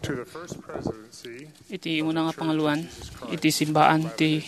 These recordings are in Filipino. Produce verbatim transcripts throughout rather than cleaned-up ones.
Iti muna nga pangaluan, iti simbaan, iti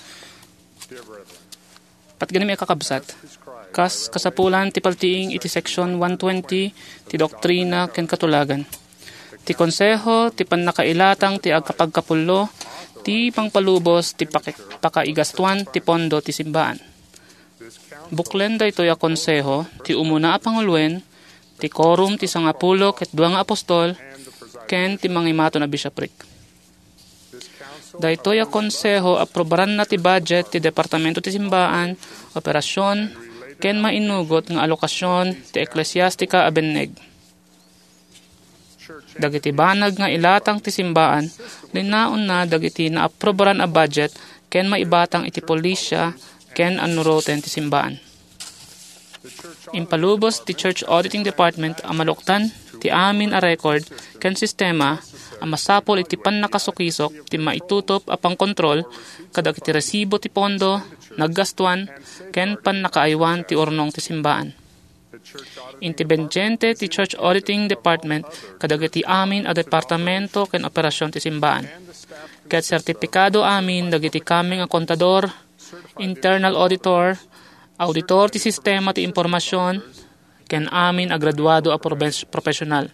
pat ganim kakabsat. Kas kasapulan ti paltiing iti section one twenty ti doktrina ken katulagan. Ti konseho ti pannakailatang ti agkapagkapullo ti pangpalubos ti pakaigastuan ti pondo ti simbaan. Buklen da ito ya konseho ti umuna a pangulwen ti quorum ti sangapulo ket dua nga apostol ken ti mangimato na bishopric. Dahito ya konseho aprobaran na ti budget ti departamento ti simbaan, operasyon, ken mainugot nga alokasyon ti eklesiastika a benneg. Dagiti banag nga ilatang ti simbaan, linaon na dagiti na aprobaran a budget ken maibatang iti polisya ken anuroten ti simbaan. Impalubos ti Church Auditing Department ang maluktan ti amin a record ken sistema ang masapol iti pannakasukisok ti maitutop a pangkontrol kadag iti resibo ti pondo, naggastuan, ken pannakaaywan ti urnong ti simbaan. Intibendyente ti Church Auditing Department kadag iti amin a departamento ken operasyon ti simbaan. Ket sertipikado amin dagiti kaming a kontador, internal auditor, auditor ti sistema ti impormasyon, ken amin a graduado a profesional.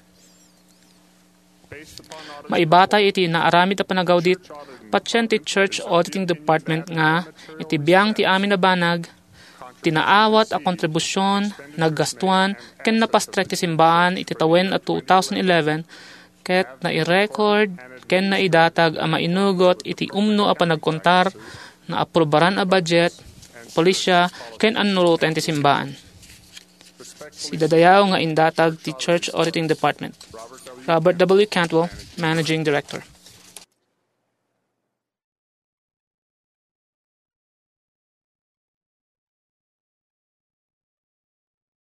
Maibatay iti naaramid a panagaudit, patsyen ti Church Auditing Department nga iti biyang ti amin na banag, tinaawat a kontribusyon, naggastuan, ken napastrek ti simbaan iti tawen at two thousand eleven, ket nai-record, ken naidatag a mainugot iti umno a panagkontar na aprobaran a budget, polisya, ken anuroten ti simbaan. Si dadayaw nga indatag ti Church Auditing Department. Robert W. Cantwell, Managing Director.